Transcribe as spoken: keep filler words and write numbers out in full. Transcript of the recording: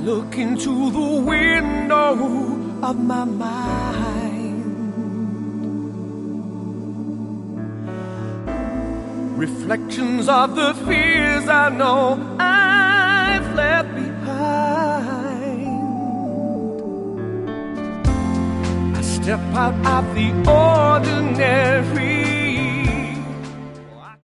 look into the window of my mind, reflections of the fears I know I've left behind. I step out of the ordinary,